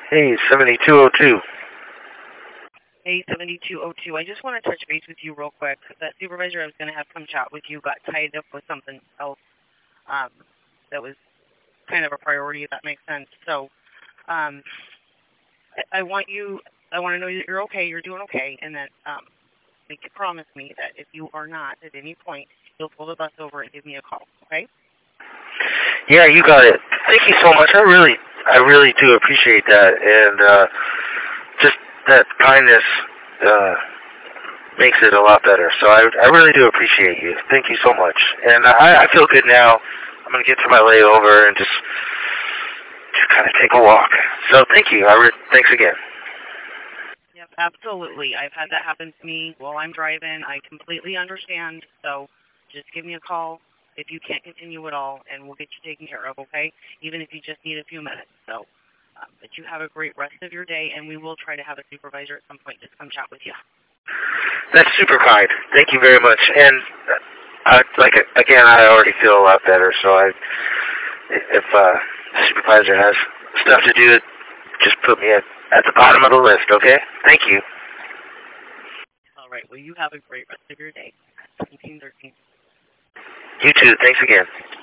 Hey, 7202. Hey, 7202. I just want to touch base with you real quick. That supervisor I was going to have come chat with you got tied up with something else that was kind of a priority, if that makes sense. So I want to know that you're okay, you're doing okay, and that you can promise me that if you are not at any point, you'll pull the bus over and give me a call, okay? Yeah, you got it. Thank you so much. I really do appreciate that, and just that kindness makes it a lot better. So I really do appreciate you. Thank you so much. And I feel good now. I'm gonna get to my layover and just kind of take a walk. So thank you. Thanks again. Yep, absolutely. I've had that happen to me while I'm driving. I completely understand. So just give me a call if you can't continue at all, and we'll get you taken care of, okay? Even if you just need a few minutes. So, but you have a great rest of your day, and we will try to have a supervisor at some point just come chat with you. That's super kind. Thank you very much. And again, I already feel a lot better. So if the supervisor has stuff to do, just put me at the bottom of the list, okay? Thank you. All right. Well, you have a great rest of your day. 1713. You too. Thanks again.